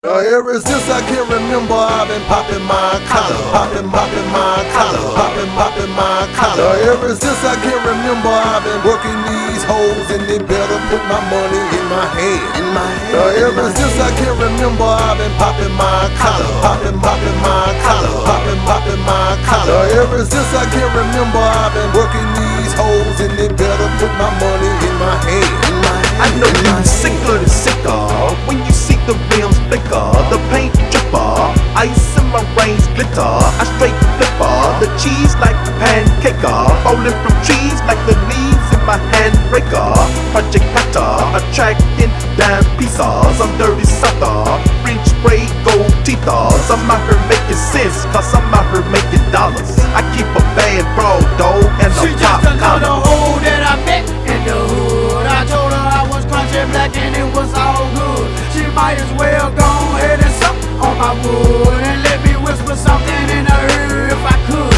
Ever since I can remember, I've been popping my collar, popping my collar, popping my collar. Ever since I can remember, I've been working these hoes, and they better put my money in my hand. Ever since I can remember, I've been popping my collar, popping my collar, popping my collar. Ever since I can remember, I've been working these hoes, and they better put my money in my hand. I know you sicker than sicker when you see the rims flicker, the paint dripper, ice in my rings glitter. I straight flipper, the cheese like a pancaker, falling from trees like the leaves in my handbreaker. Project Hatter, attracting dime pieces. I'm dirty sucker, French spray gold teethers. I'm out here making sense, cause I'm out here making dollars. I keep a bad broad dough and a She pop just another collar. hoe that I met in the hood. I told her I was country black and it was all good. She might as well go ahead and suck on my wood and let me whisper something in her ear if I could.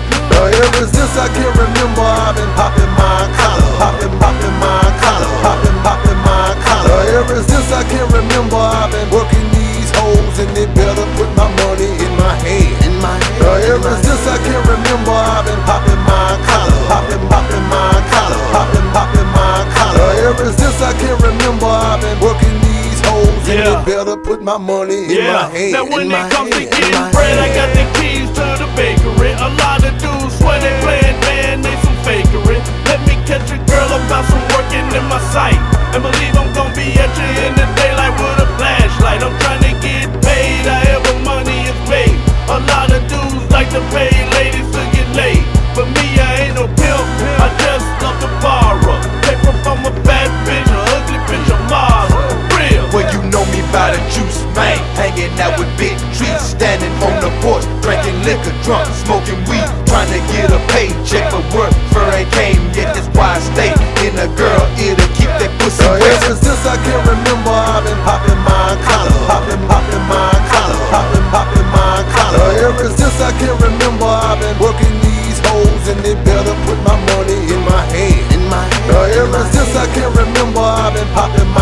Ever since I can remember, I've been popping my collar, popping my collar, popping my collar. Ever since I can remember, I've been working these hoes, and they better put my money in my hand. Ever since I can remember, I've been popping my collar, popping my collar, popping my collar. Ever since I can remember, I've been working these hoes, and they better put my money in my hand. Now when it comes to getting bread, I got the keys to the bakery. A lot of dudes swear they playing band, they some fakery. Let me catch a girl about some working in my sight, and believe I'm gonna be at you in the daylight with a flashlight. I'm trying to get paid however money is made. A lot of dudes like to pay ladies to get laid, but me, I ain't no pimp. I just love to borrow paper from a bad bitch, a ugly bitch, a model. Real. Well, you know me by the juice, man. Hanging out with big trees, standing on the porch, drinking liquor, drunk, smoking weed, trying to get a paycheck. But work for ain't came yet, that's why I stay in a girl ear to keep that pussy wet. Ever since I can remember, I've been popping my collar, popping my collar, popping my collar. Ever since I can remember, I've been working these hoes, and they better put my money in my hand. Ever since I can remember, I've been popping my